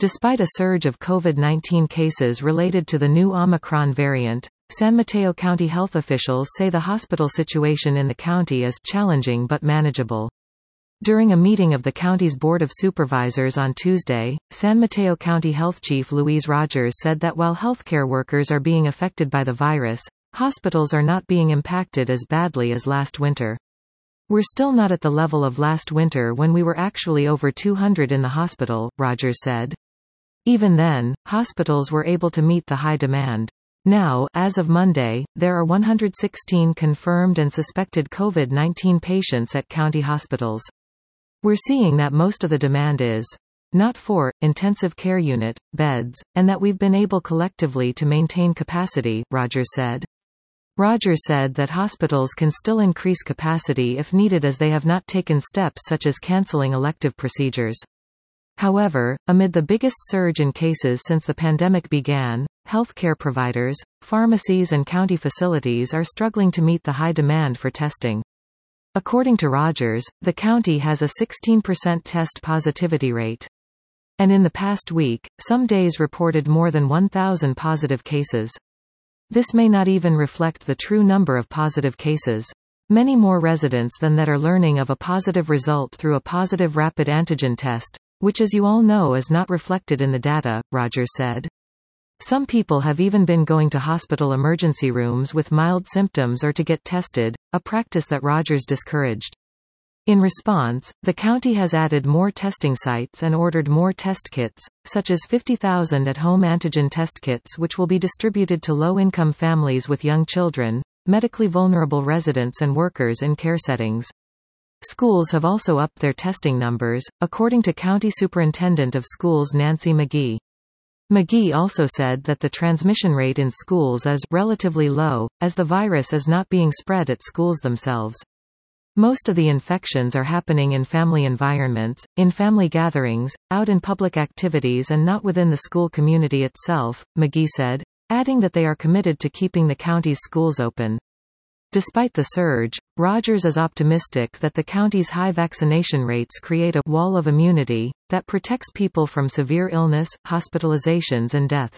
Despite a surge of COVID-19 cases related to the new Omicron variant, San Mateo County health officials say the hospital situation in the county is challenging but manageable. During a meeting of the county's Board of Supervisors on Tuesday, San Mateo County Health Chief Louise Rogers said that while healthcare workers are being affected by the virus, hospitals are not being impacted as badly as last winter. "We're still not at the level of last winter when we were actually over 200 in the hospital," Rogers said. Even then, hospitals were able to meet the high demand. Now, as of Monday, there are 116 confirmed and suspected COVID-19 patients at county hospitals. "We're seeing that most of the demand is not for intensive care unit beds, and that we've been able collectively to maintain capacity," Rogers said. Rogers said that hospitals can still increase capacity if needed as they have not taken steps such as canceling elective procedures. However, amid the biggest surge in cases since the pandemic began, healthcare providers, pharmacies and county facilities are struggling to meet the high demand for testing. According to Rogers, the county has a 16% test positivity rate. And in the past week, some days reported more than 1,000 positive cases. This may not even reflect the true number of positive cases. Many more residents than that are learning of a positive result through a positive rapid antigen test, which as you all know is not reflected in the data, Rogers said. Some people have even been going to hospital emergency rooms with mild symptoms or to get tested, a practice that Rogers discouraged. In response, the county has added more testing sites and ordered more test kits, such as 50,000 at-home antigen test kits which will be distributed to low-income families with young children, medically vulnerable residents and workers in care settings. Schools have also upped their testing numbers, according to County Superintendent of Schools Nancy McGee. McGee also said that the transmission rate in schools is relatively low, as the virus is not being spread at schools themselves. Most of the infections are happening in family environments, in family gatherings, out in public activities and not within the school community itself, McGee said, adding that they are committed to keeping the county's schools open. Despite the surge, Rogers is optimistic that the county's high vaccination rates create a wall of immunity that protects people from severe illness, hospitalizations and deaths.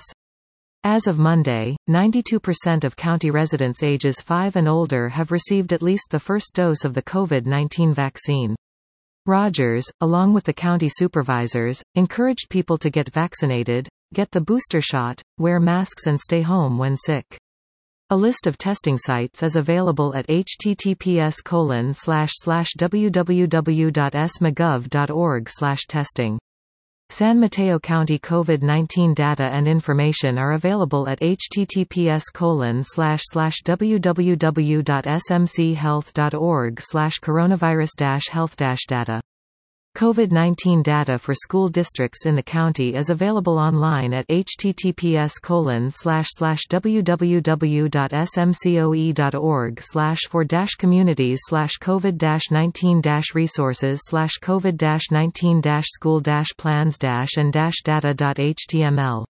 As of Monday, 92% of county residents ages 5 and older have received at least the first dose of the COVID-19 vaccine. Rogers, along with the county supervisors, encouraged people to get vaccinated, get the booster shot, wear masks and stay home when sick. A list of testing sites is available at https://www.smagov.org/testing. San Mateo County COVID-19 data and information are available at https://www.smchealth.org/coronavirus-health-data. COVID-19 data for school districts in the county is available online at https://www.smcoe.org/for-communities/covid-19-resources/covid-19-school-plans-and-data.html.